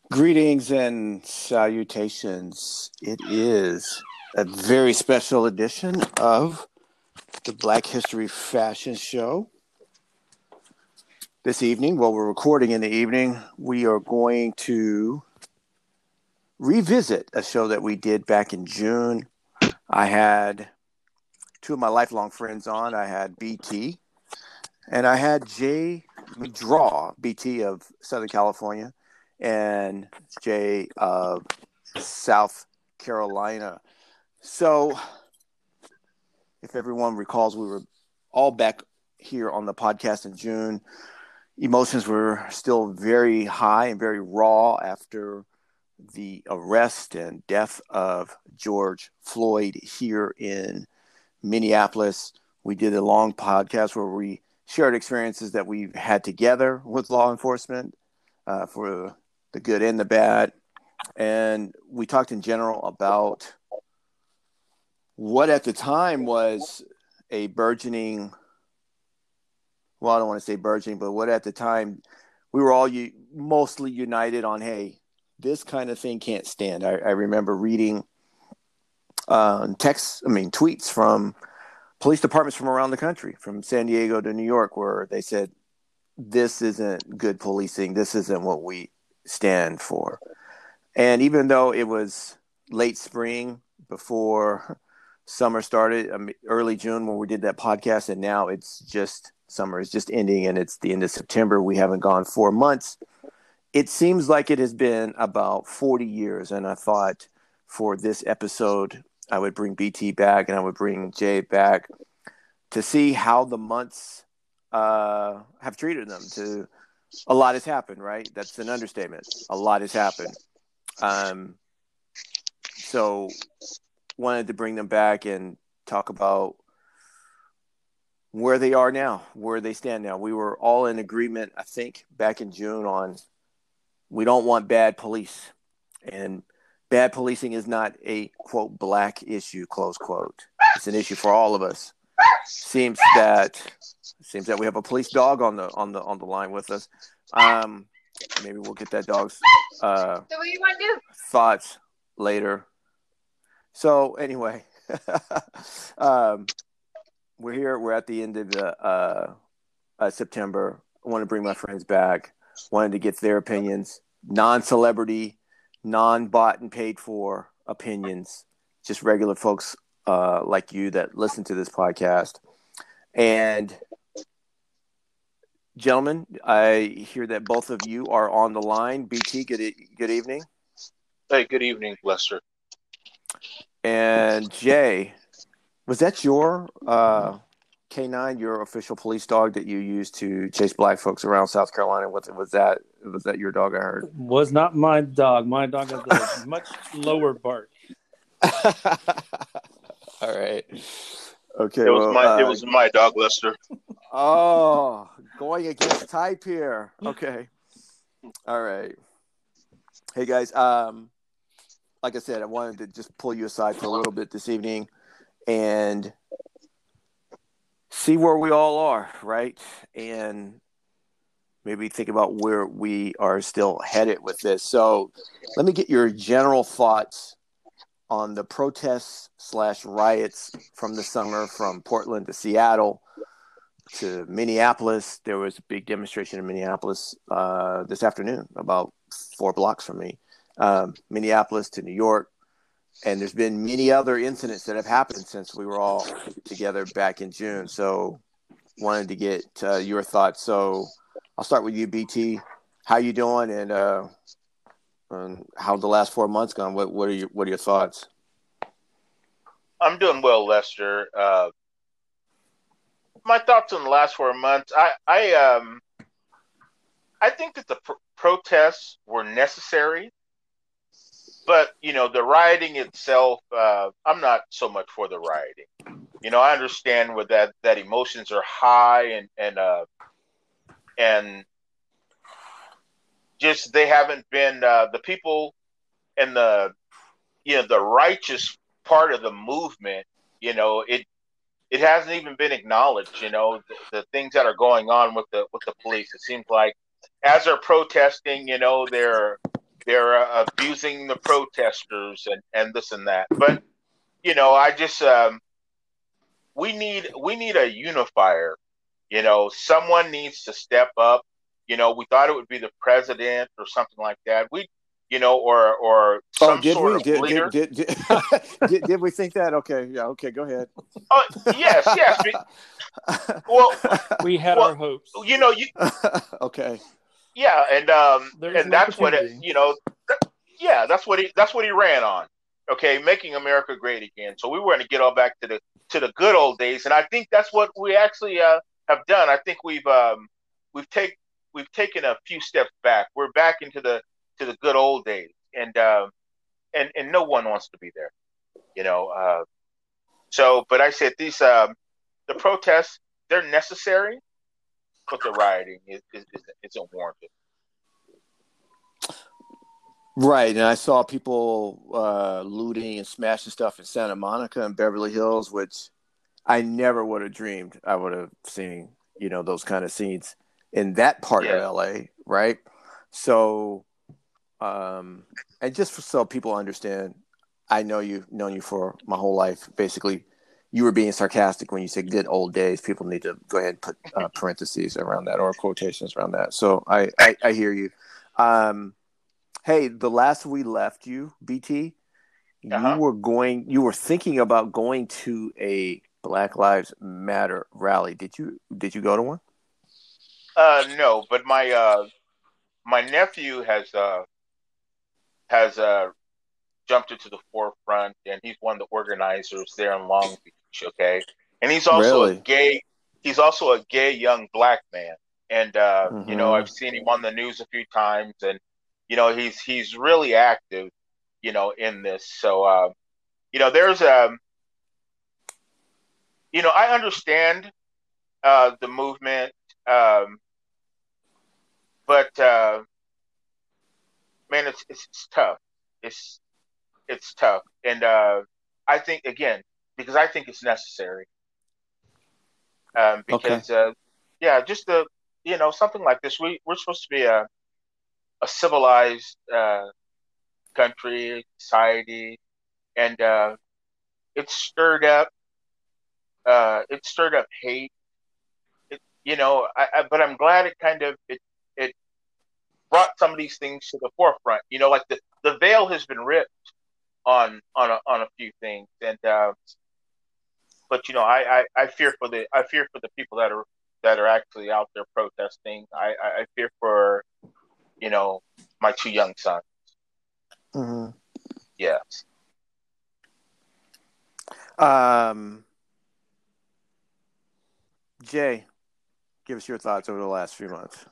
Greetings and salutations. It is a very special edition of the Black History Fashion Show. This evening, while we're recording in the evening, we are going to revisit a show that we did back in June. I had two of my lifelong friends on. I had BT and I had Jay McDraw, BT of Southern California, and Jay of South Carolina. So, if everyone recalls, we were all back here on the podcast in June. Emotions were still very high and very raw after the arrest and death of George Floyd here in Minneapolis. We did a long podcast where we shared experiences that we've had together with law enforcement for the good and the bad. And we talked in general about what at the time was a burgeoning, well, I don't want to say burgeoning, but what at the time we were all mostly united on, hey, this kind of thing can't stand. I remember reading tweets from police departments from around the country, from San Diego to New York, where they said, this isn't good policing. This isn't what we stand for. And even though it was late spring before summer started, early June when we did that podcast, and now it's just summer is just ending and it's the end of September. We haven't gone 4 months. It seems like it has been about 40 years. And I thought for this episode, I would bring BT back and I would bring Jay back to see how the months have treated them. A lot has happened, right? That's an understatement. A lot has happened. So wanted to bring them back and talk about where they are now, where they stand now. We were all in agreement, I think, back in June on we don't want bad police. And bad policing is not a, quote, black issue, close quote. It's an issue for all of us. Seems that we have a police dog on the line with us. Maybe we'll get that dog's so what do you want to do? Thoughts later. So anyway, we're here. We're at the end of the September. I want to bring my friends back. Wanted to get their opinions, non-celebrity, non-bought and paid for opinions, just regular folks like you that listen to this podcast. And gentlemen, I hear that both of you are on the line. BT, good evening. Hey, good evening, Lester. And Jay, was that your K9, your official police dog that you used to chase black folks around South Carolina? Was that your dog? I heard was not my dog. My dog has a much lower bark. All right. Okay. It was my dog, Lester. Oh, going against type here. Okay. All right. Hey guys. Like I said, I wanted to just pull you aside for a little bit this evening and see where we all are, right? And maybe think about where we are still headed with this. So let me get your general thoughts on the protests / riots from the summer, from Portland to Seattle to Minneapolis. There was a big demonstration in Minneapolis this afternoon, about 4 blocks from me. Minneapolis to New York. And there's been many other incidents that have happened since we were all together back in June. So wanted to get your thoughts. So I'll start with you, BT. How you doing? And how the last 4 months gone? What are your thoughts? I'm doing well, Lester. My thoughts on the last 4 months. I think that the protests were necessary. But, the rioting itself, I'm not so much for the rioting. I understand with that emotions are high and just they haven't been the people and the righteous part of the movement, it hasn't even been acknowledged, the things that are going on with the police. It seems like as they're protesting, they're they're abusing the protesters and this and that. But I just we need a unifier. Someone needs to step up. We thought it would be the president or something like that. Or some did sort we? of leader. Did we think that? Okay, yeah, okay, go ahead. Oh, yes. Well, we had our hopes. Okay. Yeah, and that's what that's what he ran on. Okay, making America great again. So we were going to get all back to the good old days, and I think that's what we actually have done. I think we've taken a few steps back. We're back into the good old days, and no one wants to be there. So, but I said these the protests, they're necessary, but the rioting isn't warranted. Right, and I saw people looting and smashing stuff in Santa Monica and Beverly Hills, which I never would have dreamed I would have seen, those kind of scenes in that part of LA, right? So, and just so people understand, I know you've known you for my whole life. Basically, you were being sarcastic when you said good old days. People need to go ahead and put parentheses around that or quotations around that. So I hear you. Hey, the last we left you, BT, you were thinking about going to a Black Lives Matter rally. Did you go to one? No, but my nephew has jumped into the forefront, and he's one of the organizers there in Long Beach. Okay, and he's also a gay. He's also a gay young Black man, and I've seen him on the news a few times, and he's really active, in this. So there's I understand the movement, but man, it's tough. It's tough, and I think again because I think it's necessary. Because just something like this. We're supposed to be a civilized country, society, and it's stirred up. It stirred up hate. But I'm glad it brought some of these things to the forefront. Like the veil has been ripped on a few things, and but I fear for the people that are actually out there protesting. I fear for my two young sons. Mm-hmm. Yes. Jay, give us your thoughts over the last few months.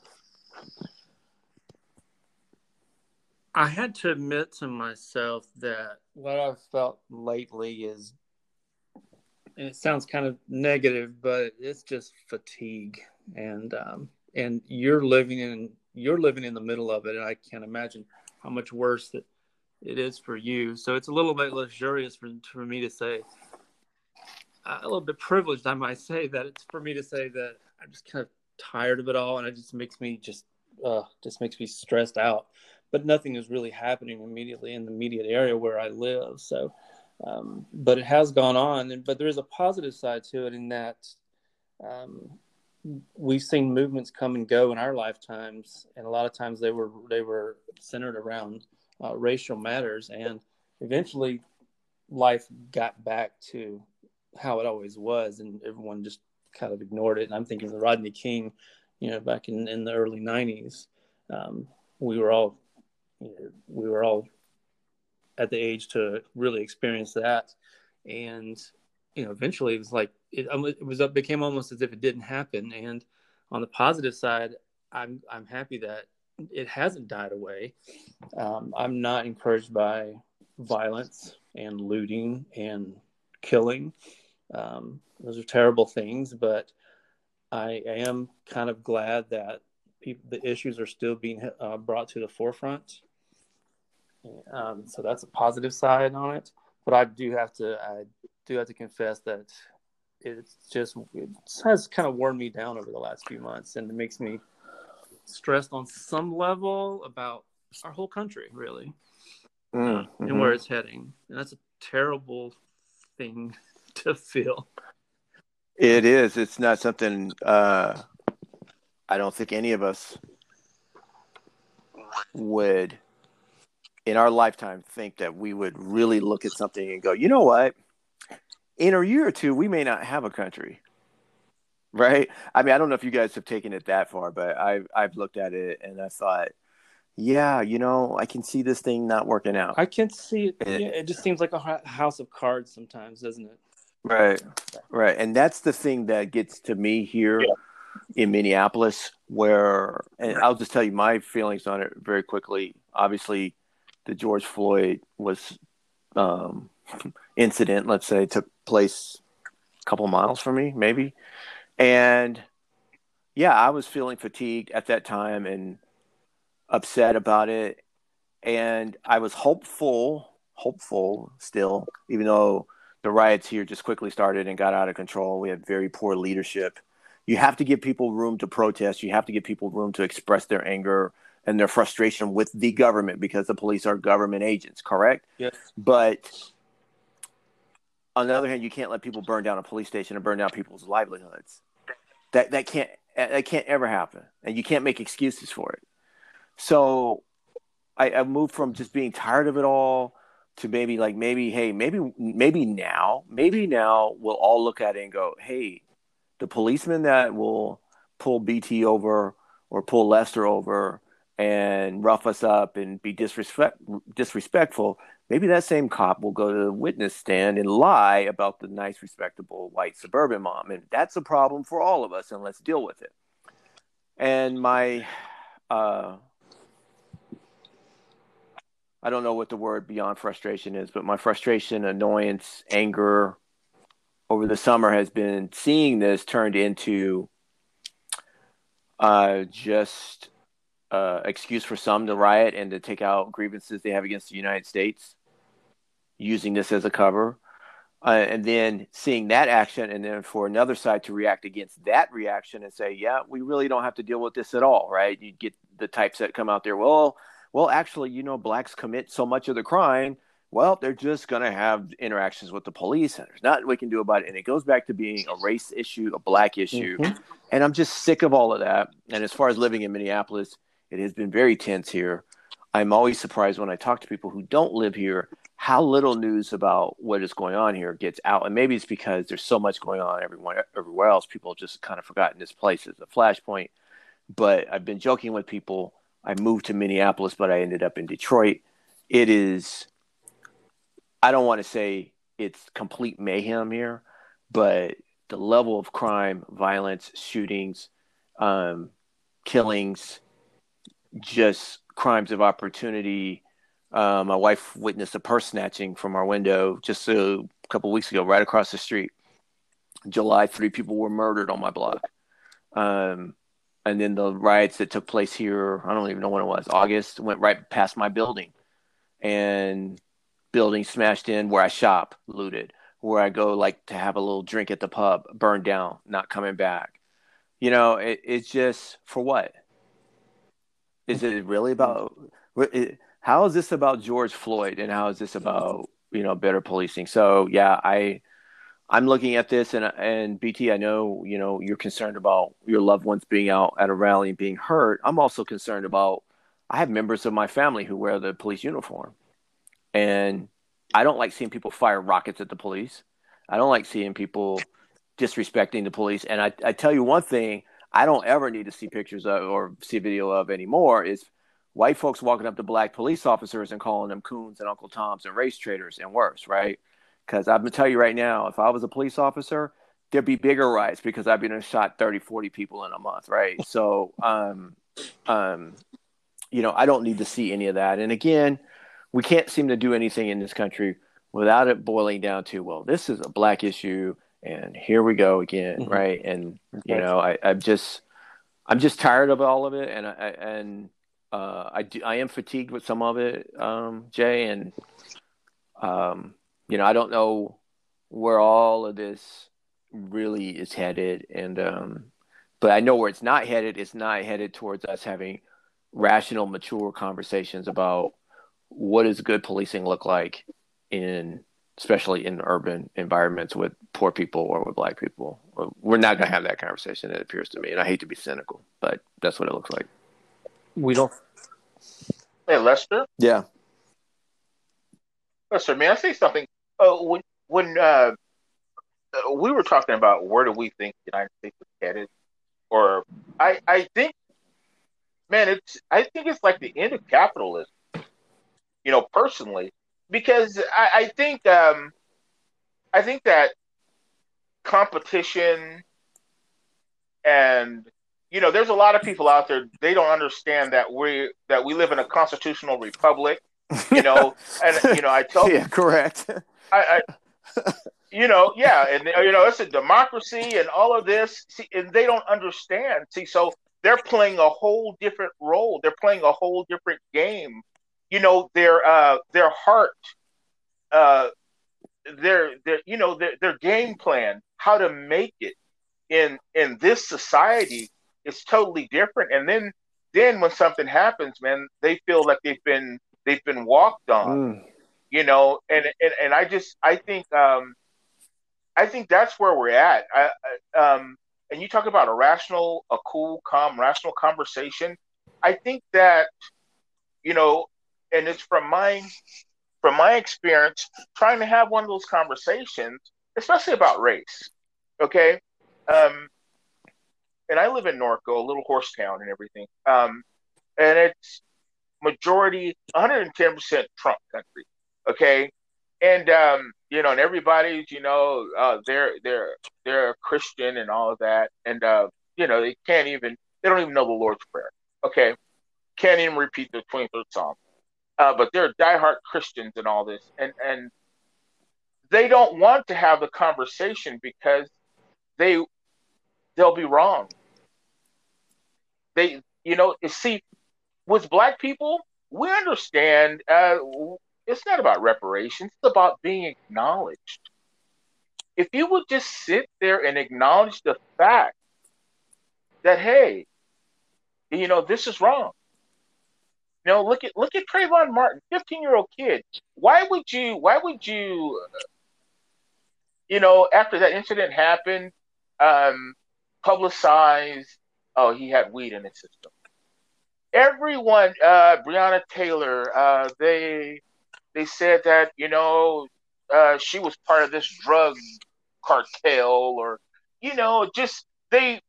I had to admit to myself that what I've felt lately is, and it sounds kind of negative, but it's just fatigue, and you're living in the middle of it, and I can't imagine how much worse that it is for you. So it's a little bit luxurious for me to say, a little bit privileged, I might say, that it's for me to say that I'm just kind of tired of it all, and it just makes me makes me stressed out. But nothing is really happening immediately in the immediate area where I live. So, but it has gone on. But there is a positive side to it in that we've seen movements come and go in our lifetimes, and a lot of times they were centered around racial matters, and eventually life got back to how it always was, and everyone just kind of ignored it. And I'm thinking of Rodney King, back in the early 90s. We were all at the age to really experience that, and eventually it was like it became almost as if it didn't happen. And on the positive side, I'm happy that it hasn't died away. I'm not encouraged by violence and looting and killing. Those are terrible things, but I am kind of glad that the issues are still being brought to the forefront. So that's a positive side on it. But I do have to confess that it has kind of worn me down over the last few months, and it makes me stressed on some level about our whole country, really, Mm-hmm. and where it's heading. And that's a terrible thing to feel. It is. It's not something I don't think any of us would, in our lifetime, think that we would really look at something and go, you know what? In a year or two, we may not have a country. Right? I mean, I don't know if you guys have taken it that far, but I've looked at it and I thought, yeah, I can see this thing not working out. I can see it. Yeah, it just seems like a house of cards sometimes, doesn't it? Right. And that's the thing that gets to me here in Minneapolis, where, and I'll just tell you my feelings on it very quickly. Obviously, the George Floyd incident, let's say, took place a couple miles from me, maybe. And yeah, I was feeling fatigued at that time and upset about it. And I was hopeful still, even though the riots here just quickly started and got out of control. We had very poor leadership. You have to give people room to protest. You have to give people room to express their anger and their frustration with the government, because the police are government agents, correct? Yes. But on the other hand, you can't let people burn down a police station and burn down people's livelihoods. That can't ever happen, and you can't make excuses for it. So I moved from just being tired of it all to maybe now we'll all look at it and go, hey, the policeman that will pull BT over or pull Lester over and rough us up and be disrespectful, maybe that same cop will go to the witness stand and lie about the nice, respectable white suburban mom. And that's a problem for all of us, and let's deal with it. And my, I don't know what the word beyond frustration is, but my frustration, annoyance, anger over the summer has been seeing this turned into just excuse for some to riot and to take out grievances they have against the United States, using this as a cover. And then seeing that action, and then for another side to react against that reaction and say, yeah, we really don't have to deal with this at all, right? You get the types that come out there, well, actually, blacks commit so much of the crime. Well, they're just going to have interactions with the police, and there's nothing we can do about it. And it goes back to being a race issue, a black issue. Mm-hmm. And I'm just sick of all of that. And as far as living in Minneapolis, it has been very tense here. I'm always surprised when I talk to people who don't live here, how little news about what is going on here gets out. And maybe it's because there's so much going on everywhere else. People just kind of forgotten this place is a flashpoint. But I've been joking with people. I moved to Minneapolis, but I ended up in Detroit. It is, I don't want to say it's complete mayhem here, but the level of crime, violence, shootings, killings, just crimes of opportunity. My wife witnessed a purse snatching from our window just a couple of weeks ago, right across the street. July, 3 people were murdered on my block. And then the riots that took place here, I don't even know when it was, August, went right past my building. And buildings smashed in, where I shop, looted, where I go like to have a little drink at the pub, burned down, not coming back. It's just, for what? Is it really about, how is this about George Floyd, and how is this about, better policing? So yeah, I'm looking at this, and BT, I know, you're concerned about your loved ones being out at a rally and being hurt. I'm also concerned about, I have members of my family who wear the police uniform, and I don't like seeing people fire rockets at the police. I don't like seeing people disrespecting the police. And I tell you one thing, I don't ever need to see pictures of or see video of anymore is white folks walking up to black police officers and calling them coons and Uncle Toms and race traitors and worse, right? Because I'm going to tell you right now, if I was a police officer, there'd be bigger riots because I've been shot 30, 40 people in a month, right? So, I don't need to see any of that. And again, we can't seem to do anything in this country without it boiling down to, well, this is a black issue, and here we go again, mm-hmm. right? And I'm just tired of all of it, and I am fatigued with some of it, Jay, and I don't know where all of this really is headed, and but I know where it's not headed. It's not headed towards us having rational, mature conversations about what does good policing look like especially in urban environments with poor people or with black people. We're not going to have that conversation, it appears to me. And I hate to be cynical, but that's what it looks like. We don't. Hey, Lester. Yeah. Lester, may I say something? When we were talking about where do we think the United States is headed, or I think, man, I think it's like the end of capitalism. Personally, because I think that competition and there's a lot of people out there, they don't understand that we live in a constitutional republic. And I tell yeah, correct. I yeah, and it's a democracy and all of this. See, and they don't understand. See, so they're playing a whole different role. They're playing a whole different game. Their heart, their game plan, how to make it in this society is totally different. And then when something happens, man, they feel like they've been walked on. And I think that's where we're at. And you talk about a cool, calm, rational conversation. I think that, and it's from my experience trying to have one of those conversations, especially about race. Okay. And I live in Norco, a little horse town and everything. And it's majority 110% Trump country. Okay. And and everybody's, they're a Christian and all of that. And they don't even know the Lord's Prayer. Okay. Can't even repeat the 23rd Psalm. But they're diehard Christians and all this. And they don't want to have the conversation because they'll be wrong. See, with black people, we understand it's not about reparations, it's about being acknowledged. If you would just sit there and acknowledge the fact that, hey, this is wrong. Look at Trayvon Martin, 15-year-old kid. Why would you after that incident happened, publicize, oh, he had weed in his system. Everyone, Breonna Taylor, they said that, she was part of this drug cartel, or, just they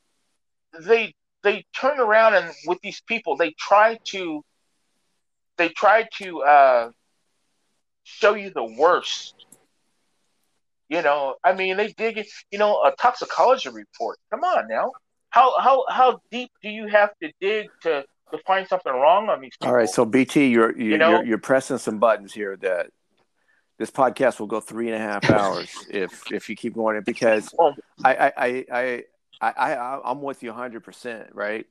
turn around and with these people, they try to show you the worst. They dig it, a toxicology report. Come on now. How deep do you have to dig to find something wrong on these people? All right, so BT, you're pressing some buttons here that this podcast will go 3.5 hours if you keep going, because I'm with you 100%, right?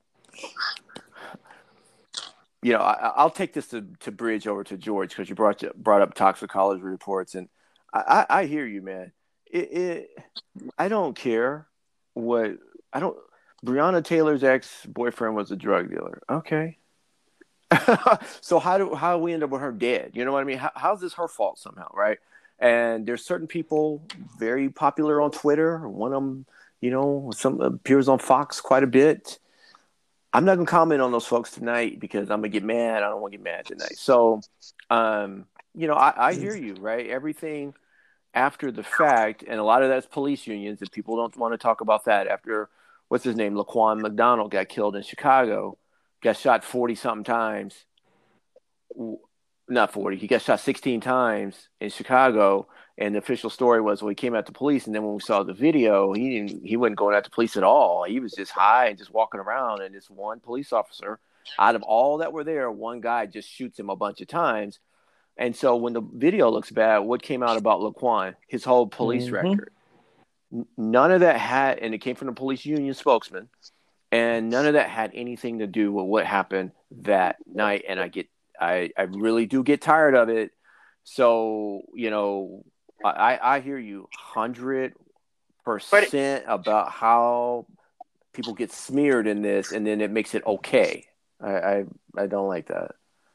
I'll take this to bridge over to George, because you brought up toxicology reports, and I hear you, man. I don't care what Breonna Taylor's ex-boyfriend was a drug dealer. Okay. So how we end up with her dead? You know what I mean? How's this her fault somehow, right? And there's certain people very popular on Twitter. One of them, some appears on Fox quite a bit. I'm not gonna comment on those folks tonight because I'm gonna get mad. I don't want to get mad tonight. So, I hear you, right? Everything after the fact, and a lot of that's police unions, and people don't want to talk about that. After, what's his name, Laquan McDonald got killed in Chicago, got shot 40-something times. Not 40. He got shot 16 times in Chicago, and the official story was, well, he came out to police, and then when we saw the video, he wasn't going out to police at all. He was just high and just walking around, and this one police officer, out of all that were there, one guy just shoots him a bunch of times. And so when the video looks bad, what came out about Laquan? His whole police record. None of that had, and it came from the police union spokesman, and none of that had anything to do with what happened that night. And I really do get tired of it. So, I hear you 100% about how people get smeared in this, and then it makes it okay. I don't like that.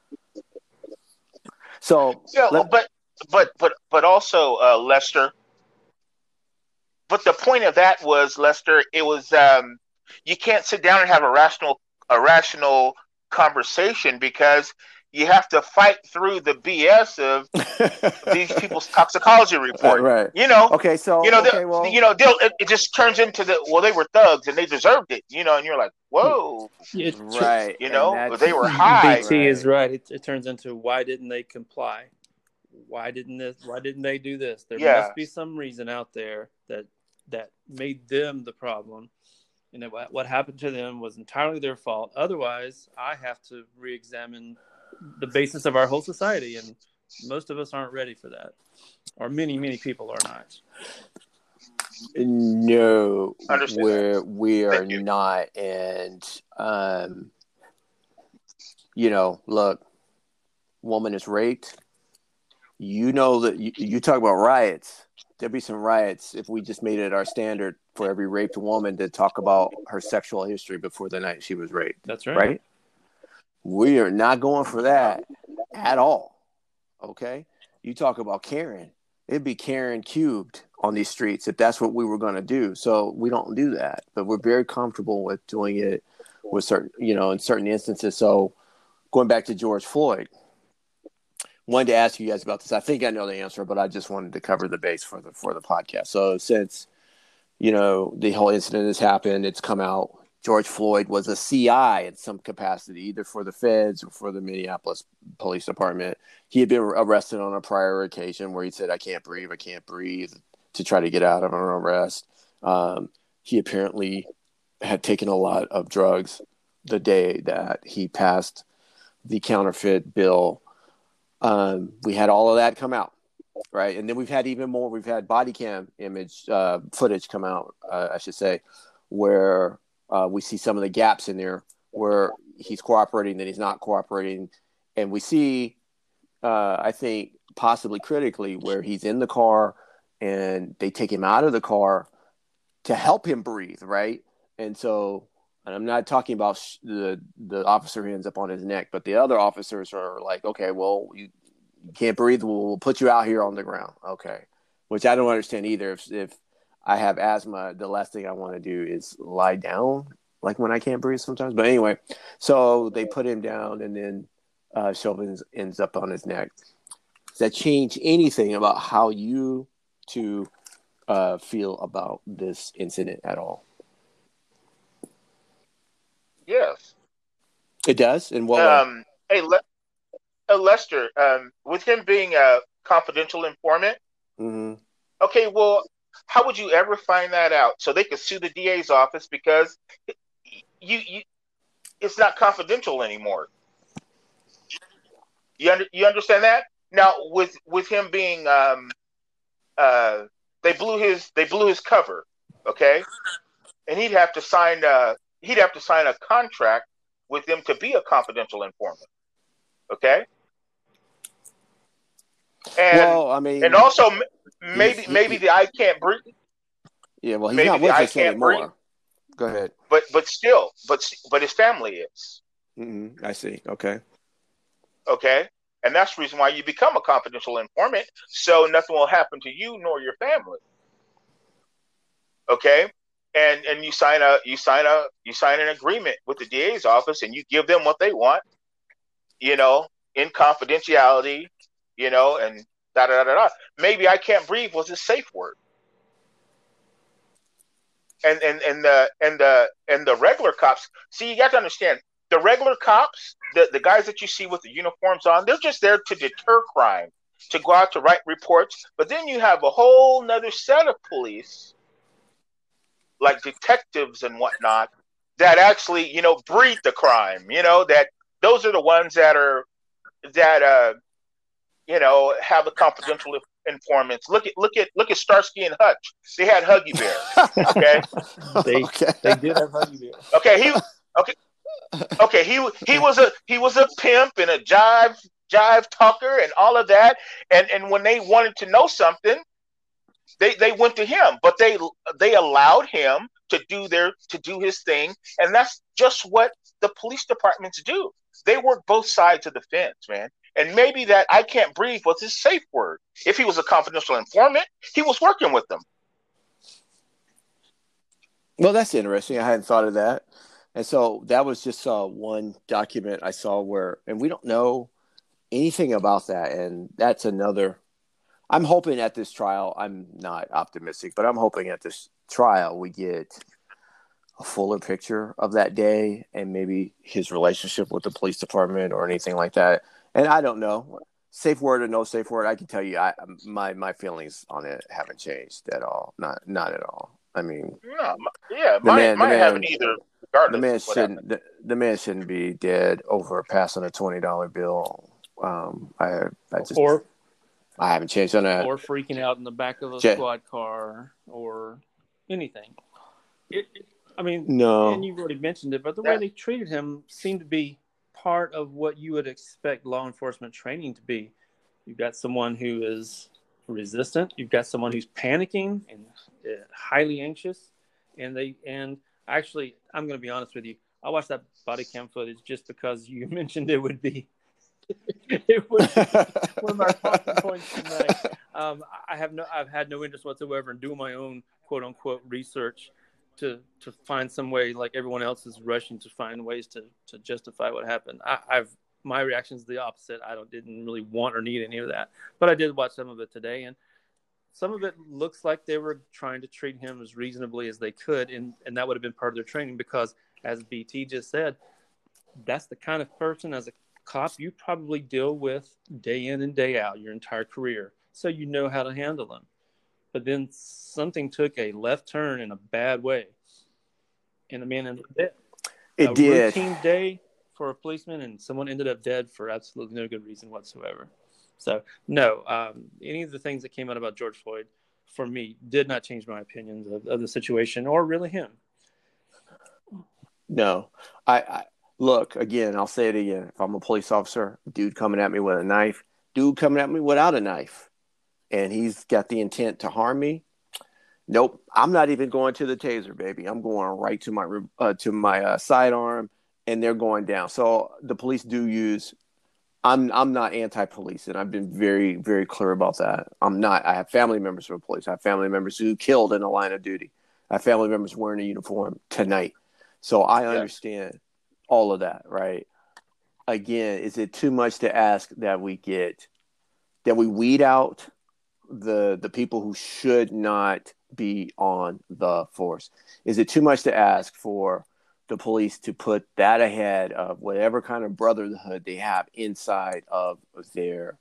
So Yeah, but also Lester. But the point of that was, Lester, it was you can't sit down and have a rational conversation because you have to fight through the BS of these people's toxicology report. right. You know, Okay, so well, it just turns into they were thugs and they deserved it. You know, and you're like, whoa, right. you And know, that's they were high. BT is right. It turns into why didn't they comply? Why didn't they do this? There must be some reason out there that made them the problem. And what happened to them was entirely their fault. Otherwise, I have to re-examine the basis of our whole society, and most of us aren't ready for that, or many people are not. No, Understand we are not, and look, woman is raped. You know that you talk about riots. There'd be some riots if we just made it our standard for every raped woman to talk about her sexual history before the night she was raped. That's right. Right? We are not going for that at all. Okay? You talk about Karen. It'd be Karen cubed on these streets if that's what we were going to do. So we don't do that. But we're very comfortable with doing it with certain, in certain instances. So going back to George Floyd, wanted to ask you guys about this. I think I know the answer, but I just wanted to cover the base for the podcast. So since, the whole incident has happened, it's come out, George Floyd was a CI in some capacity, either for the feds or for the Minneapolis Police Department. He had been arrested on a prior occasion where he said, I can't breathe, to try to get out of an arrest. He apparently had taken a lot of drugs the day that he passed the counterfeit bill. We had all of that come out, right? And then we've had even more. We've had body cam footage come out, I should say, where we see some of the gaps in there where he's cooperating, then he's not cooperating. And we see, I think, possibly critically, where he's in the car and they take him out of the car to help him breathe, right? And so, and I'm not talking about the officer who ends up on his neck, but the other officers are like, okay, well, you can't breathe. We'll put you out here on the ground. Okay. Which I don't understand either. If I have asthma, the last thing I want to do is lie down, like when I can't breathe sometimes. But anyway, so they put him down, and then Chauvin ends up on his neck. Does that change anything about how you two feel about this incident at all? Yes. It does? In what way? Hey, Lester, with him being a confidential informant, Mm-hmm. okay, well, how would you ever find that out? So they could sue the DA's office because it's not confidential anymore. You understand that? Now with him being they blew his cover, okay, and he'd have to sign a contract with them to be a confidential informant, okay. And well, I mean, and also maybe the I can't breathe. Yeah, well, he's not with us anymore. Breathe. Go ahead. But still, his family is. Mm-hmm. I see. Okay. Okay. And that's the reason why you become a confidential informant, so nothing will happen to you nor your family. Okay, and you sign an agreement with the DA's office, and you give them what they want, in confidentiality, and da da da da. Maybe I can't breathe was a safe word. And the regular cops. See, you got to understand. The regular cops, the guys that you see with the uniforms on, they're just there to deter crime, to go out to write reports. But then you have a whole nother set of police, like detectives and whatnot, that actually, breed the crime. That those are the ones that have the confidential informants. Look at Starsky and Hutch. They had Huggy Bear. Okay, they did have Huggy Bear. Okay, Okay, he was a pimp and a jive talker and all of that. And when they wanted to know something, they went to him, but they allowed him to do his thing, and that's just what the police departments do. They work both sides of the fence, man. And maybe that "I can't breathe" was his safe word. If he was a confidential informant, he was working with them. Well, that's interesting. I hadn't thought of that. And so that was just one document I saw where, and we don't know anything about that. And that's another. I'm hoping at this trial, I'm not optimistic, but I'm hoping at this trial we get a fuller picture of that day and maybe his relationship with the police department or anything like that. And I don't know, safe word or no safe word. I can tell you, my feelings on it haven't changed at all. Not at all. I mean, No, yeah, the man, mine haven't either. the Regardless man of what happened. the man shouldn't be dead over passing a $20 bill. I just Or I haven't changed on that. or freaking out in the back of a Jay. squad car or anything. I mean, No. and you've already mentioned it, but the way they treated him seemed to be part of what you would expect law enforcement training to be. You've got someone who is resistant. You've got someone who's panicking and highly anxious. And actually, I'm going to be honest with you. I watched that body cam footage just because you mentioned it would be one of our talking points tonight. I've had no interest whatsoever in doing my own quote unquote research to find some way, like everyone else is rushing to find ways to justify what happened. My reaction is the opposite. Didn't really want or need any of that, but I did watch some of it today, and some of it looks like they were trying to treat him as reasonably as they could, and that would have been part of their training because, as BT just said, that's the kind of person as a cop you probably deal with day in and day out your entire career, so you know how to handle them. But then something took a left turn in a bad way, and the man ended up dead. It did. Routine day for a policeman, and someone ended up dead for absolutely no good reason whatsoever. So, no, any of the things that came out about George Floyd, for me, did not change my opinions of the situation or really him. No. I look, again, I'll say it again. If I'm a police officer, dude coming at me with a knife, dude coming at me without a knife, and he's got the intent to harm me, nope, I'm not even going to the taser, baby. I'm going right to my sidearm, and they're going down. So the police do use. I'm not anti-police, and I've been very, very clear about that. I'm not. I have family members who are police. I have family members who killed in the line of duty. I have family members wearing a uniform tonight. So I understand all of that, right? Again, is it too much to ask that we weed out the people who should not be on the force? Is it too much to ask for the police to put that ahead of whatever kind of brotherhood they have inside of their,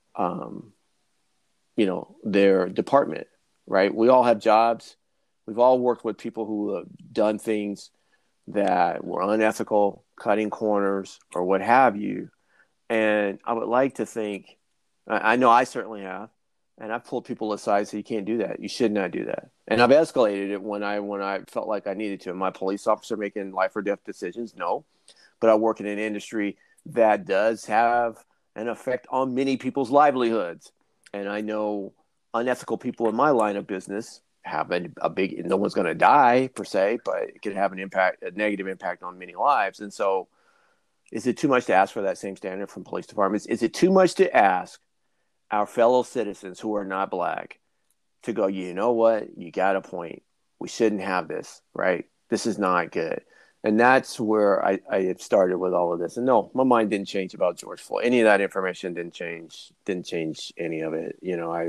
their department, right? We all have jobs. We've all worked with people who have done things that were unethical, cutting corners, or what have you. And I would like to think, I know I certainly have, and I've pulled people aside, so you can't do that. You should not do that. And I've escalated it when I felt like I needed to. Am I a police officer making life or death decisions? No. But I work in an industry that does have an effect on many people's livelihoods. And I know unethical people in my line of business have a big, no one's going to die per se, but it could have a negative impact on many lives. And so is it too much to ask for that same standard from police departments? Is it too much to ask our fellow citizens who are not black to go, you know what, you got a point. We shouldn't have this, right? This is not good. And that's where I had started with all of this. And no, my mind didn't change about George Floyd. Any of that information didn't change any of it.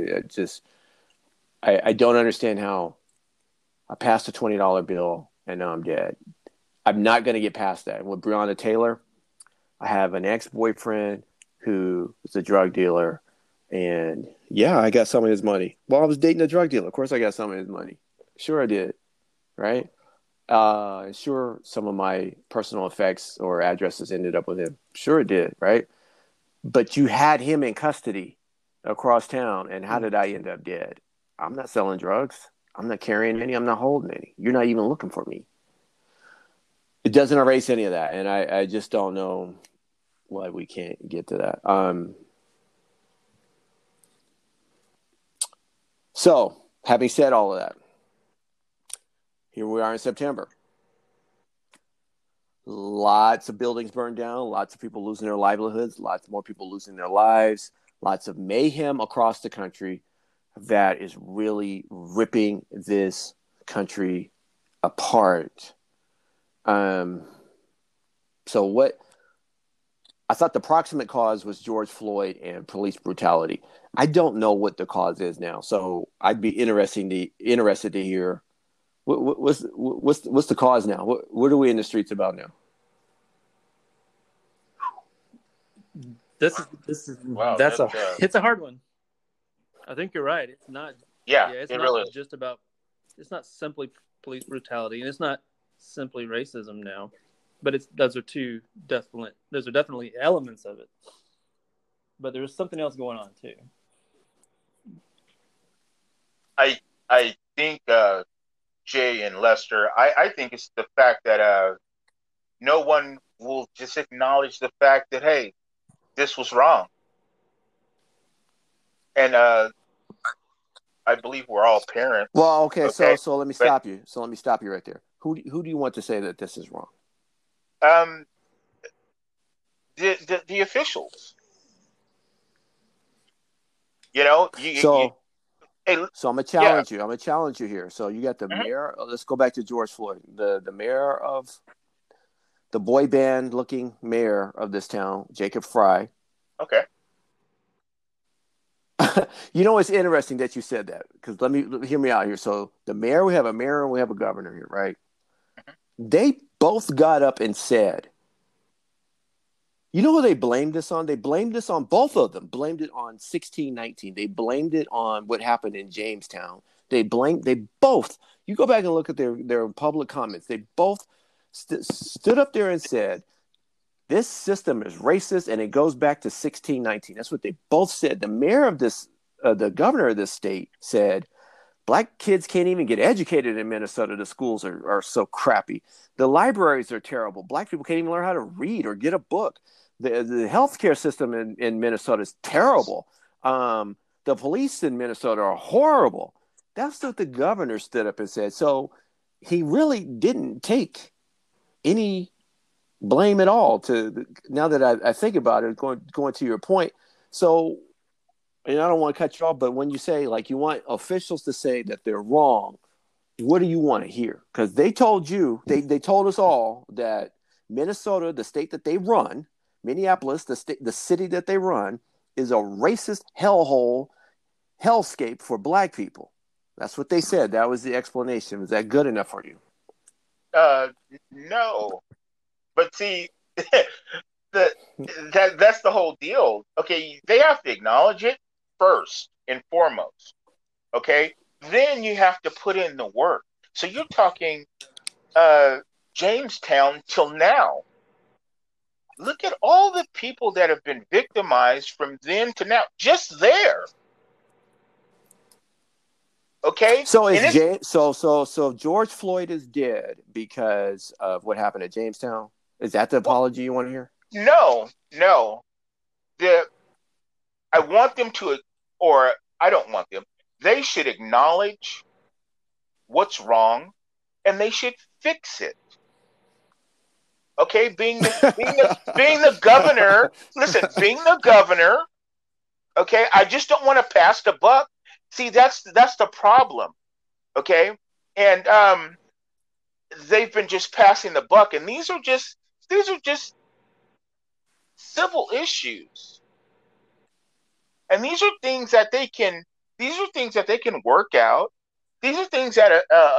I don't understand how I passed a $20 bill and now I'm dead. I'm not going to get past that. With Breonna Taylor, I have an ex-boyfriend who is a drug dealer. And yeah, I got some of his money. Well, I was dating a drug dealer. Of course, I got some of his money. Sure, I did. Right? Sure, some of my personal effects or addresses ended up with him. Sure, it did. Right? But you had him in custody across town. And how did I end up dead? I'm not selling drugs. I'm not carrying any. I'm not holding any. You're not even looking for me. It doesn't erase any of that. And I just don't know why we can't get to that. So, having said all of that, here we are in September. lots of buildings burned down, lots of people losing their livelihoods, lots more people losing their lives, lots of mayhem across the country that is really ripping this country apart. So what I thought the proximate cause was George Floyd and police brutality. I don't know what the cause is now, so I'd be interested to hear what's the cause now. What are we in the streets about now? This is Wow, it's a hard one. I think you're right. It's not. Yeah, It's it not really is. just about. It's not simply police brutality, and it's not simply racism now. But those are definitely elements of it. But there's something else going on too. I think Jay and Lester. I think it's the fact that no one will just acknowledge the fact that, hey, this was wrong, and I believe we're all parents. Well, okay. So let me But, stop you. So let me stop you right there. Who do you want to say that this is wrong? The officials. You know, hey, So I'm gonna challenge yeah. you. I'm gonna challenge you here. So you got the Mhm. mayor. Let's go back to George Floyd. The mayor of the boy band looking mayor of this town, Jacob Fry. Okay. You know, it's interesting that you said that because hear me out here. So the mayor, we have a mayor and we have a governor here, right? They both got up and said, you know who they blamed this on? They blamed this on both of them. Blamed it on 1619. They blamed it on what happened in Jamestown. They both. You go back and look at their public comments. They both stood up there and said, this system is racist and it goes back to 1619. That's what they both said. The mayor of the governor of this state said, black kids can't even get educated in Minnesota. The schools are so crappy. The libraries are terrible. Black people can't even learn how to read or get a book. The healthcare system in Minnesota is terrible. The police in Minnesota are horrible. That's what the governor stood up and said. So he really didn't take any blame at all. Now that I think about it, going to your point. So, and I don't want to cut you off, but when you say like you want officials to say that they're wrong, what do you want to hear? Because they told you, they told us all that Minnesota, the state that they run, Minneapolis, the city that they run, is a racist hellscape for black people. That's what they said. That was the explanation. Was that good enough for you? No, but see, that's the whole deal. Okay, they have to acknowledge it first and foremost. Okay, then you have to put in the work. So you're talking Jamestown till now. Look at all the people that have been victimized from then to now, just there. Okay, so so George Floyd is dead because of what happened at Jamestown. Is that the apology you want to hear? No. I want them to, or I don't want them. They should acknowledge what's wrong, and they should fix it. Okay, being the governor. Listen, being the governor. Okay, I just don't want to pass the buck. See, that's the problem. Okay, and they've been just passing the buck, and these are just civil issues, and these are things that they can work out. These are things that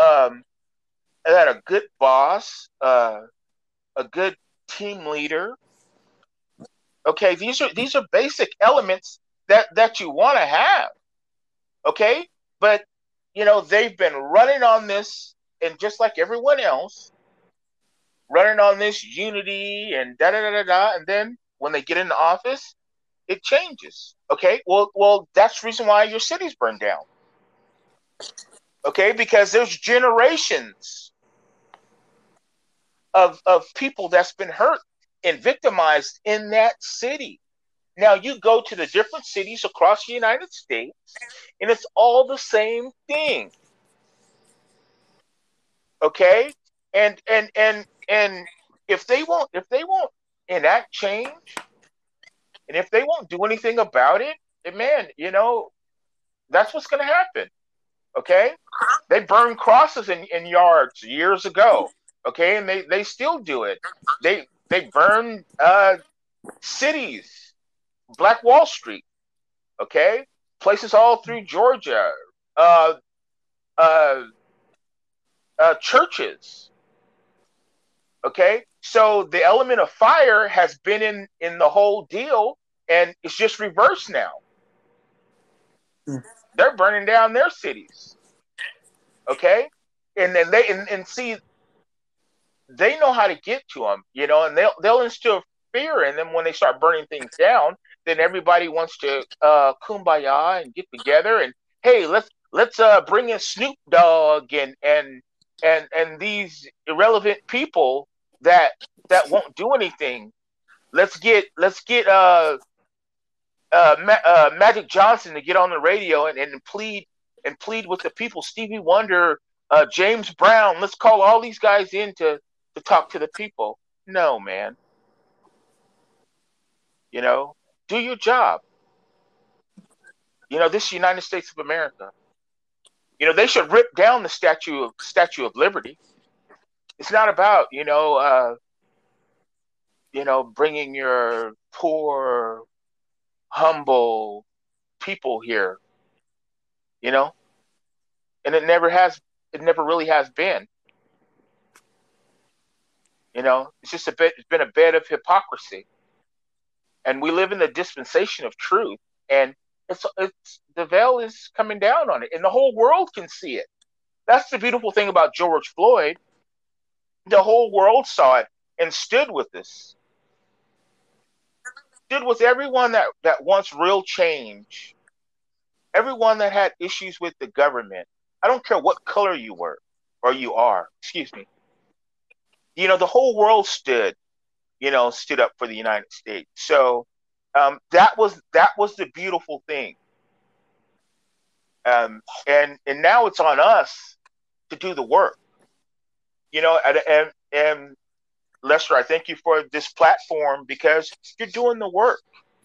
a good boss, a good team leader. Okay, these are basic elements that you want to have. Okay, but they've been running on this, and just like everyone else, running on this unity and da da da da da, and then when they get into office, it changes. Okay, well, that's the reason why your city's burned down. Okay, because there's generations of people that's been hurt and victimized in that city. Now you go to the different cities across the United States, and it's all the same thing. Okay, and if they won't enact change, and if they won't do anything about it, man, that's what's going to happen. Okay, they burned crosses in yards years ago. Okay, and they still do it. They burn cities, Black Wall Street. Okay, places all through Georgia, uh, uh, churches. Okay, so the element of fire has been in the whole deal, and it's just reversed now. They're burning down their cities. Okay, and then and see, they know how to get to them, and they'll instill fear in them when they start burning things down. Then everybody wants to kumbaya and get together, and hey, let's bring in Snoop Dogg and these irrelevant people that won't do anything. Let's get Magic Johnson to get on the radio and plead with the people. Stevie Wonder, James Brown. Let's call all these guys in to talk to the people. No, man. Do your job. This is the United States of America. They should rip down the Statue of Liberty. It's not about bringing your poor, humble people here. And it never really has been. It's been a bed of hypocrisy. And we live in the dispensation of truth, and it's the veil is coming down on it, and the whole world can see it. That's the beautiful thing about George Floyd. The whole world saw it and stood with us. Stood with everyone that wants real change. Everyone that had issues with the government. I don't care what color you were or you are. Excuse me. The whole world stood up for the United States. So that was the beautiful thing. And now it's on us to do the work. And Lester, I thank you for this platform because you're doing the work.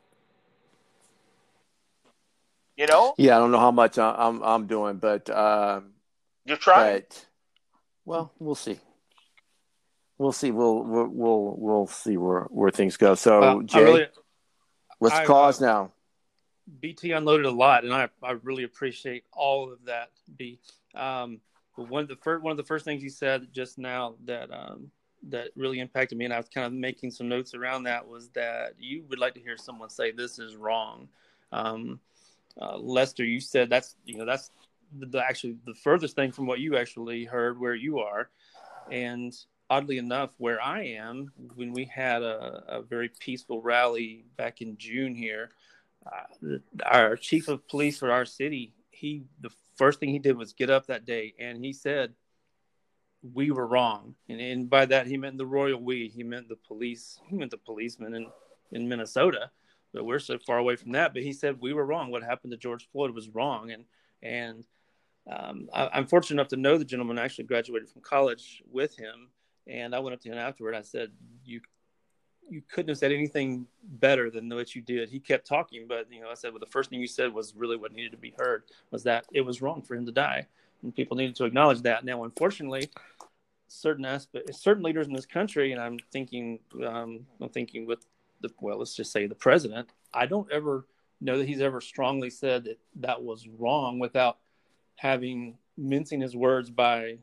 Yeah, I don't know how much I'm doing, but you're trying. But, well, we'll see. We'll see. We'll see where things go. So, Jay, let's pause now. BT unloaded a lot, and I really appreciate all of that. B. One of the first things you said just now that really impacted me, and I was kind of making some notes around that, was that you would like to hear someone say this is wrong. Lester, you said that's actually the furthest thing from what you actually heard where you are, and oddly enough, where I am, when we had a very peaceful rally back in June here, our chief of police for our city, the first thing he did was get up that day and he said, we were wrong. And by that, he meant the royal we. He meant the police. He meant the policemen in Minnesota. But we're so far away from that. But he said, we were wrong. What happened to George Floyd was wrong. And I'm fortunate enough to know the gentleman. I actually graduated from college with him. And I went up to him afterward. I said, you couldn't have said anything better than what you did. He kept talking, but I said, well, the first thing you said was really what needed to be heard, was that it was wrong for him to die, and people needed to acknowledge that. Now, unfortunately, certain leaders in this country, and I'm thinking with let's just say the president. I don't ever know that he's ever strongly said that was wrong without mincing his words by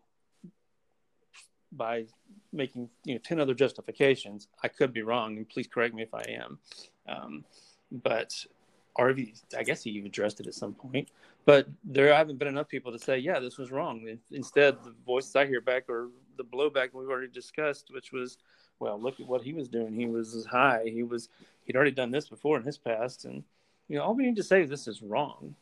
making 10 other justifications. I could be wrong, and please correct me if I am. But RV, I guess he addressed it at some point. But there haven't been enough people to say, yeah, this was wrong. Instead, the voices I hear back are the blowback we've already discussed, which was, well, look at what he was doing. He was high. He'd already done this before in his past, and all we need to say is this is wrong.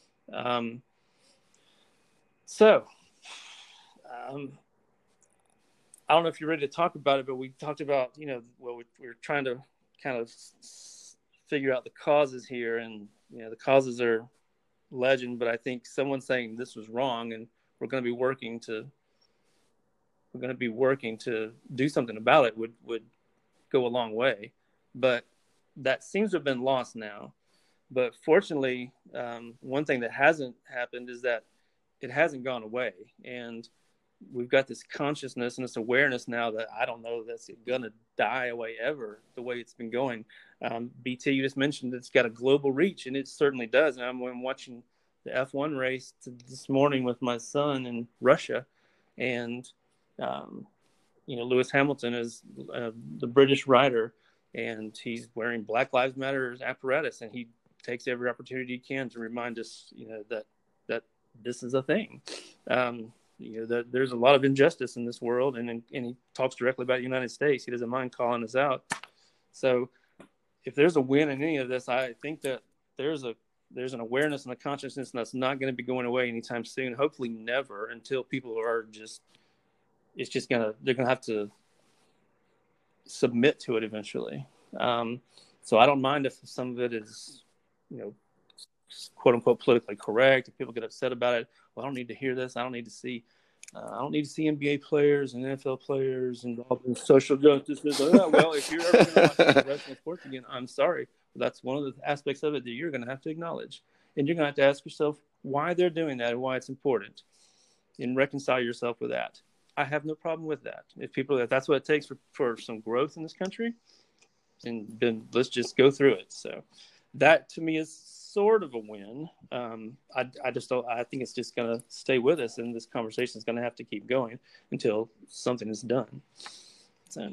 I don't know if you're ready to talk about it, but we talked about, we're trying to kind of figure out the causes here, and, the causes are legend, but I think someone's saying this was wrong, and we're going to be working to we're going to be working to do something about it would go a long way. But that seems to have been lost now. But fortunately, one thing that hasn't happened is that it hasn't gone away. And we've got this consciousness and this awareness now that I don't know that's going to die away ever the way it's been going. BT, you just mentioned it's got a global reach, and it certainly does. And I'm watching the F1 race this morning with my son in Russia. And, Lewis Hamilton is the British rider, and he's wearing Black Lives Matter apparatus, and he takes every opportunity he can to remind us, that this is a thing. That there's a lot of injustice in this world, and he talks directly about the United States. He doesn't mind calling us out. So if there's a win in any of this, I think that there's an awareness and a consciousness that's not going to be going away anytime soon. Hopefully never, until people are they're going to have to submit to it eventually. So I don't mind if some of it is, quote unquote politically correct. If people get upset about it, well, I don't need to hear this. I don't need to see NBA players and NFL players involved in social justice. Well, if you're ever going to watch professional sports again, I'm sorry. That's one of the aspects of it that you're going to have to acknowledge. And you're going to have to ask yourself why they're doing that and why it's important, and reconcile yourself with that. I have no problem with that. If that's what it takes for some growth in this country, and then let's just go through it. So that to me is sort of a win. I just don't. I think it's just going to stay with us, and this conversation is going to have to keep going until something is done. So.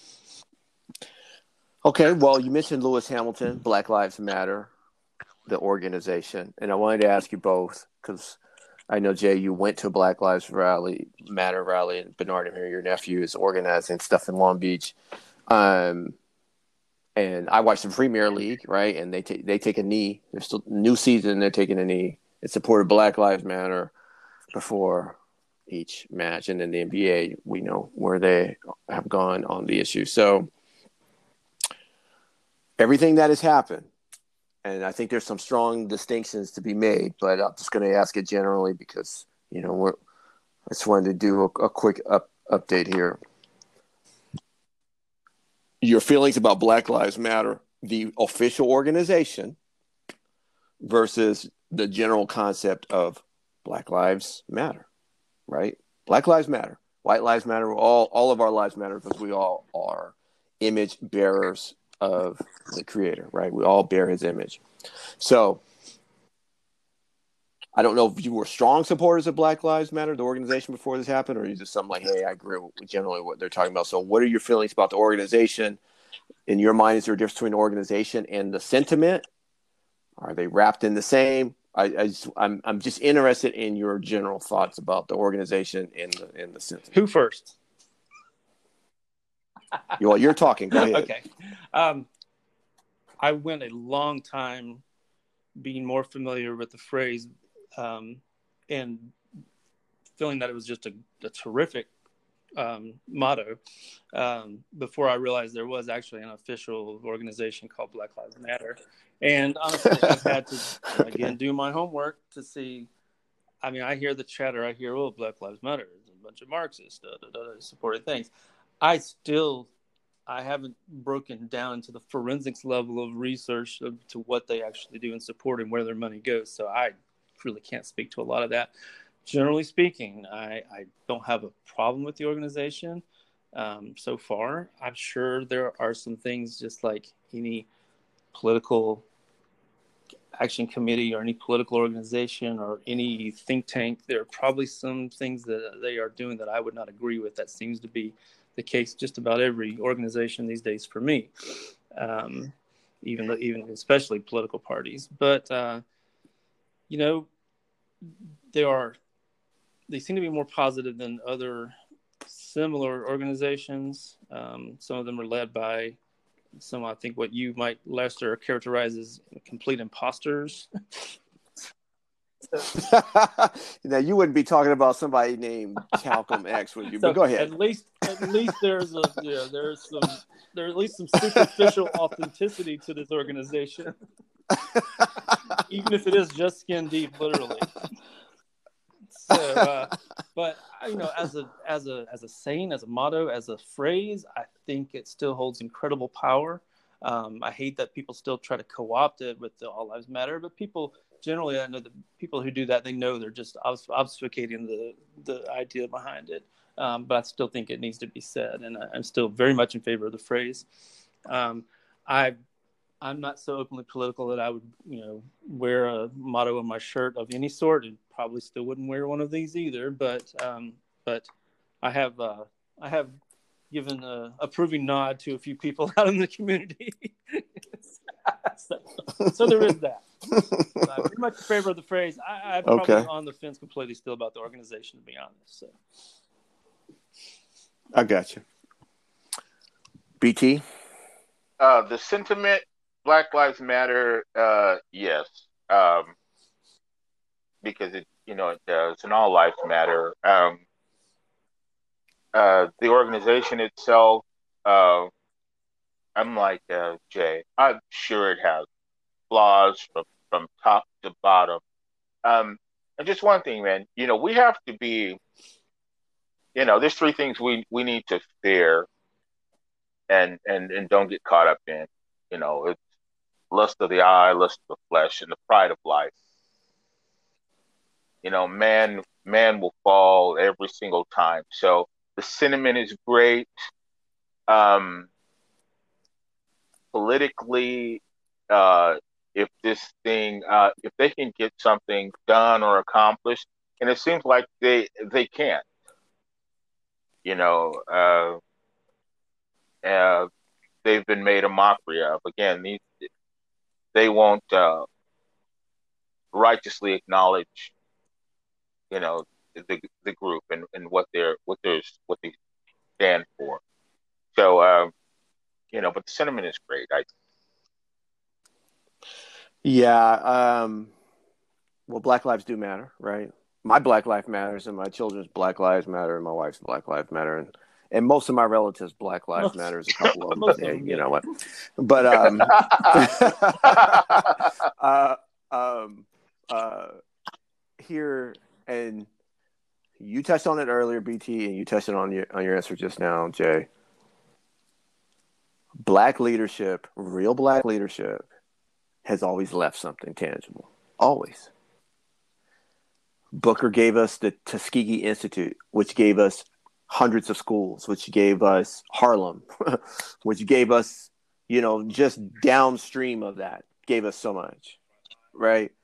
Okay, well, you mentioned Lewis Hamilton, Black Lives Matter, the organization, and I wanted to ask you both because I know, Jay, you went to a Black Lives Matter rally, and Bernard, here, your nephew, is organizing stuff in Long Beach. And I watched the Premier League, right? And they take a knee. There's still new season. They're taking a knee. It supported Black Lives Matter before each match, and then the NBA, we know where they have gone on the issue. So everything that has happened, and I think there's some strong distinctions to be made, but I'm just going to ask it generally because I just wanted to do a quick update here. Your feelings about Black Lives Matter, the official organization, versus the general concept of Black Lives Matter, right? Black Lives Matter, White Lives Matter, all of our lives matter because we all are image bearers of the Creator, right? We all bear His image. So I don't know if you were strong supporters of Black Lives Matter, the organization, before this happened, or you just something like, hey, I agree with generally what they're talking about. So what are your feelings about the organization? In your mind, is there a difference between the organization and the sentiment? Are they wrapped in the same? I'm just interested in your general thoughts about the organization and the sentiment. Who first? Well, you're talking. Go ahead. Okay. I went a long time being more familiar with the phrase and feeling that it was just a terrific motto before I realized there was actually an official organization called Black Lives Matter. And honestly, I've had to, again, do my homework to see. I mean, I hear the chatter. I hear, Black Lives Matter is a bunch of Marxists supporting things. I haven't broken down to the forensics level of research to what they actually do in support and where their money goes. So I really can't speak to a lot of that. Generally speaking, I don't have a problem with the organization so far. I'm sure there are some things, just like any political action committee or any political organization or any think tank, there are probably some things that they are doing that I would not agree with. That seems to be the case just about every organization these days for me, even especially political parties. But they seem to be more positive than other similar organizations. Some of them are led by some, I think, what you might, Lester, characterize as complete imposters. Now, you wouldn't be talking about somebody named Talcum X, would you? But go ahead. At least there's at least some superficial authenticity to this organization, even if it is just skin deep, literally. So But as a saying, as a motto, as a phrase, I think it still holds incredible power. I hate that people still try to co-opt it with the All Lives Matter, but people generally, I know the people who do that, they know they're just obfuscating the idea behind it. But I still think it needs to be said, and I'm still very much in favor of the phrase. I'm not so openly political that I would, wear a motto on my shirt of any sort, and probably still wouldn't wear one of these either. But I have given a approving nod to a few people out in the community. so there is that. I'm very much in favor of the phrase. I'm probably on the fence completely still about the organization, to be honest. So. I got you. BT? The sentiment, Black Lives Matter, yes. Because it does, and all lives matter. The organization itself, I'm like Jay. I'm sure it has flaws from top to bottom. And just one thing, man. We have to be. There's three things we need to fear, and don't get caught up in. It's lust of the eye, lust of the flesh, and the pride of life. Man will fall every single time. So the sentiment is great. Politically, if if they can get something done or accomplished, and it seems like they can't. They've been made a mockery of. Again, they won't righteously acknowledge, the group and what they stand for. So, but the sentiment is great. Yeah. Well, Black lives do matter, right? My Black Life Matters, and my children's Black Lives Matter, and my wife's Black Lives Matter, and most of my relatives' Black Lives Matters. A couple of them, you know what? But here, and you touched on it earlier, BT, and you touched on your answer just now, Jay. Black leadership, real Black leadership, has always left something tangible. Always. Booker gave us the Tuskegee Institute, which gave us hundreds of schools, which gave us Harlem, which gave us, just downstream of that, gave us so much, right?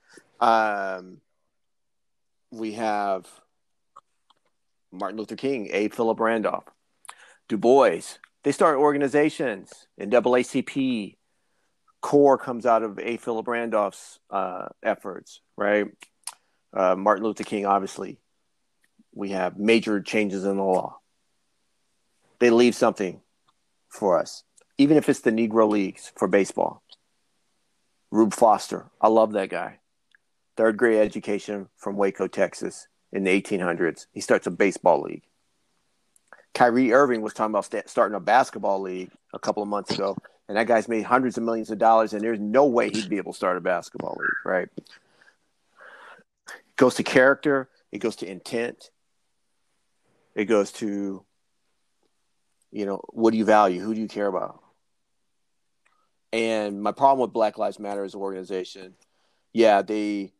We have Martin Luther King, A. Philip Randolph, Du Bois. They start organizations, NAACP. CORE comes out of A. Philip Randolph's efforts, right? Martin Luther King, obviously. We have major changes in the law. They leave something for us, even if it's the Negro Leagues for baseball. Rube Foster, I love that guy. Third grade education from Waco, Texas in the 1800s. He starts a baseball league. Kyrie Irving was talking about starting a basketball league a couple of months ago, and that guy's made hundreds of millions of dollars, and there's no way he'd be able to start a basketball league, right? It goes to character. It goes to intent. It goes to, what do you value? Who do you care about? And my problem with Black Lives Matter as an organization, yeah, they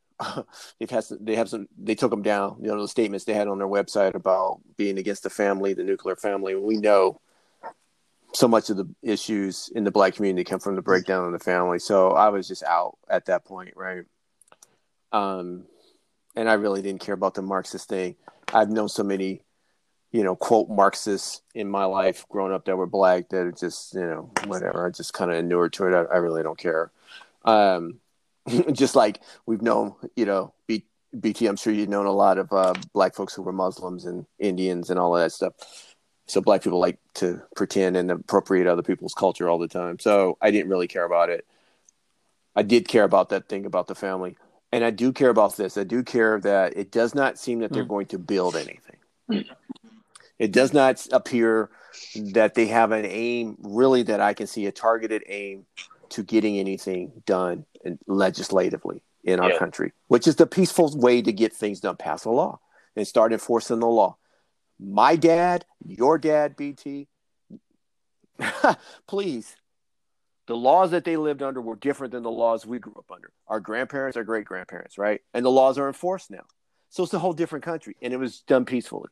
took them down. The statements they had on their website about being against the family, the nuclear family. We know so much of the issues in the Black community come from the breakdown of the family. So I was just out at that point, right? And I really didn't care about the Marxist thing. I've known so many, quote Marxists in my life growing up that were Black that it just, whatever. I just kind of inured to it. I really don't care. Just like we've known, BT, I'm sure you've known a lot of Black folks who were Muslims and Indians and all of that stuff. So Black people like to pretend and appropriate other people's culture all the time. So I didn't really care about it. I did care about that thing about the family. And I do care about this. I do care that it does not seem that they're going to build anything. It does not appear that they have an aim, really, that I can see a targeted aim to getting anything done legislatively in our country, which is the peaceful way to get things done, pass a law. and start enforcing the law. My dad, your dad, BT, please. The laws that they lived under were different than the laws we grew up under. Our grandparents, our great-grandparents, right? And the laws are enforced now. So it's a whole different country, and it was done peacefully.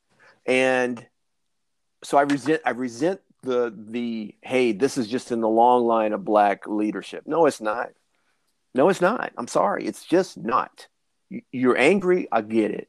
And so I resent the hey, this is just in the long line of black leadership. No, it's not. No, it's not. I'm sorry. It's just not. You're angry. I get it.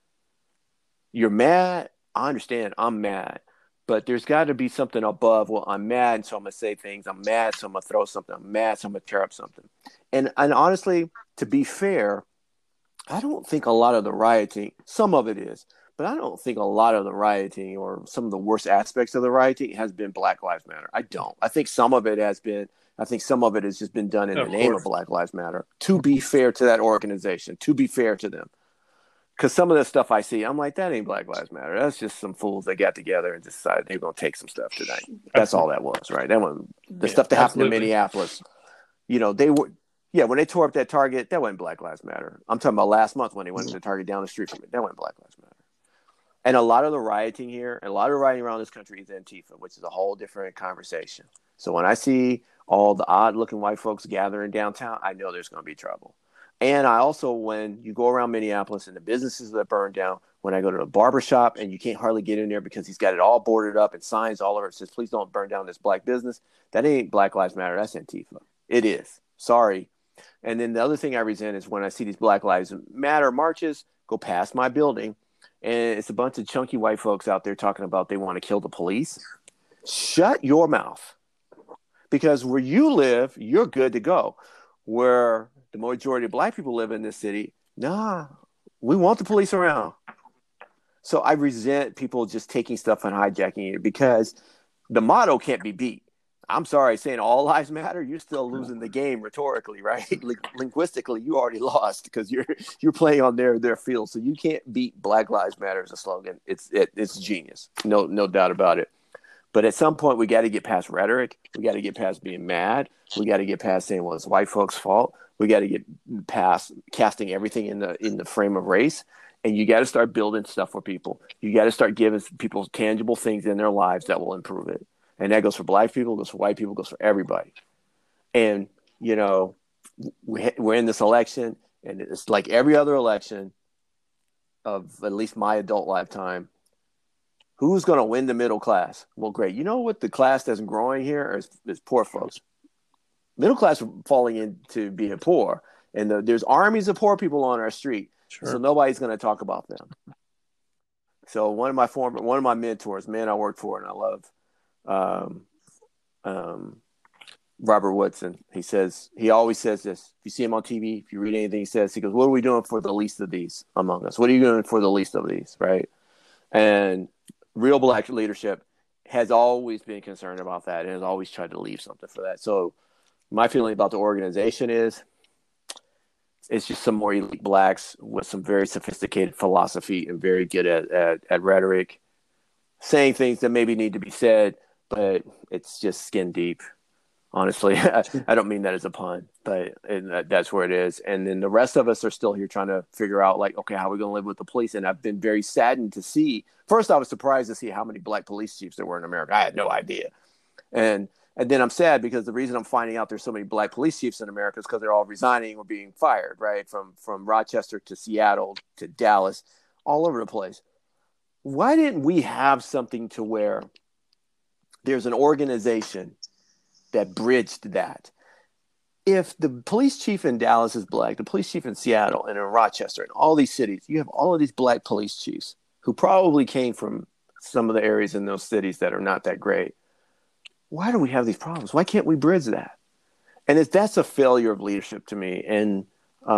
You're mad. I understand. I'm mad. But there's got to be something above. Well, I'm mad, so I'm going to say things. I'm mad, so I'm going to throw something. I'm mad, so I'm going to tear up something. And honestly, to be fair, I don't think a lot of the rioting, some of it is, but I don't think a lot of the rioting or some of the worst aspects of the rioting has been Black Lives Matter. I don't. I think some of it has been. I think some of it has just been done in the name of Black Lives Matter. To be fair to that organization, to be fair to them. Because some of the stuff I see, I'm like, that ain't Black Lives Matter. That's just some fools that got together and decided they're going to take some stuff tonight. That's all that was, right? That one, the stuff that happened in Minneapolis, they were, when they tore up that Target, that wasn't Black Lives Matter. I'm talking about last month when they went to the Target down the street from it. That wasn't Black Lives Matter. And a lot of the rioting here, and a lot of rioting around this country is Antifa, which is a whole different conversation. So when I see all the odd-looking white folks gathering downtown, I know there's going to be trouble. And I also, when you go around Minneapolis and the businesses that burn down, when I go to the barber shop and you can't hardly get in there because he's got it all boarded up and signs all over it says, please don't burn down this black business. That ain't Black Lives Matter. That's Antifa. It is. Sorry. And then the other thing I resent is when I see these Black Lives Matter marches go past my building and it's a bunch of chunky white folks out there talking about they want to kill the police. Shut your mouth. Because where you live, you're good to go. Where the majority of black people live in this city, nah, we want the police around. So I resent people just taking stuff and hijacking it because the motto can't be beat. I'm sorry, saying all lives matter, you're still losing the game rhetorically, right? Linguistically, you already lost because you're playing on their field. So you can't beat Black Lives Matter as a slogan. It's genius, no doubt about it. But at some point, we got to get past rhetoric. We got to get past being mad. We got to get past saying, well, it's white folks' fault. We got to get past casting everything in the frame of race. And you got to start building stuff for people. You got to start giving people tangible things in their lives that will improve it. And that goes for black people, goes for white people, goes for everybody. And, we're in this election, and it's like every other election of at least my adult lifetime. Who's going to win the middle class? Well, great. You know what the class that's growing here is poor folks. Middle class are falling into being poor. And there's armies of poor people on our street. Sure. So nobody's going to talk about them. So one of my mentors, man I worked for and I love, Robert Woodson, he always says this. If you see him on TV, if you read anything he goes, what are we doing for the least of these among us? What are you doing for the least of these, right? And real black leadership has always been concerned about that and has always tried to leave something for that. So my feeling about the organization is it's just some more elite blacks with some very sophisticated philosophy and very good at rhetoric, saying things that maybe need to be said, but it's just skin deep. Honestly, I don't mean that as a pun, but that's where it is. And then the rest of us are still here trying to figure out, like, okay, how are we going to live with the police? And I've been very saddened to see. First, I was surprised to see how many black police chiefs there were in America. I had no idea. And then I'm sad because the reason I'm finding out there's so many black police chiefs in America is because they're all resigning or being fired, right? From Rochester to Seattle to Dallas, all over the place. Why didn't we have something to where there's an organization that bridged that? If the police chief in Dallas is black, the police chief in Seattle and in Rochester and all these cities, you have all of these black police chiefs who probably came from some of the areas in those cities that are not that great. Why do we have these problems? Why can't we bridge that? And that's a failure of leadership to me. And,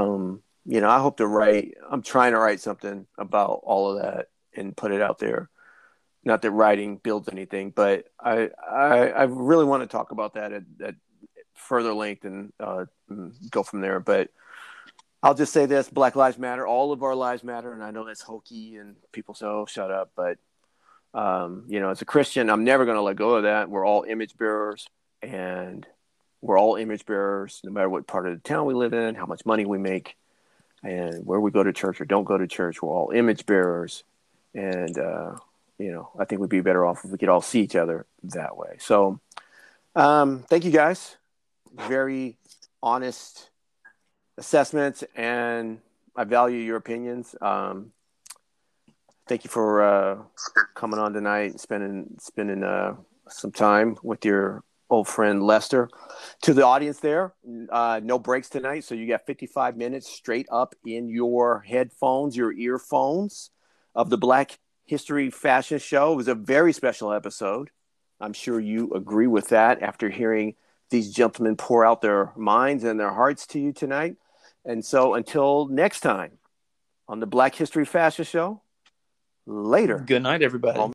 I hope I'm trying to write something about all of that and put it out there. Not that writing builds anything, but I really want to talk about that at further length and go from there. But I'll just say this: Black Lives Matter. All of our lives matter, and I know that's hokey, and people say, "Oh, shut up." But as a Christian, I'm never going to let go of that. We're all image bearers, and we're all image bearers, no matter what part of the town we live in, how much money we make. and where we go to church or don't go to church, we're all image bearers. And, I think we'd be better off if we could all see each other that way. So thank you guys. Very honest assessments, and I value your opinions. Thank you for coming on tonight and spending some time with your old friend Lester. To the audience there, no breaks tonight, so you got 55 minutes straight up in your headphones, your earphones of the Black History Fashion Show. It was a very special episode. I'm sure you agree with that after hearing these gentlemen pour out their minds and their hearts to you tonight. And so until next time on the Black History Fashion Show, later. Good night, everybody.